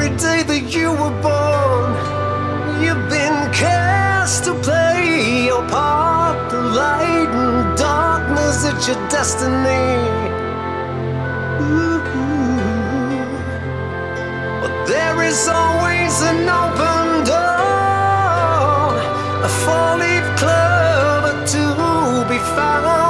every day that you were born. You've been cast to play your part. The light and darkness, it's your destiny. Ooh. But there is always an open door, a four-leaf clover to be found.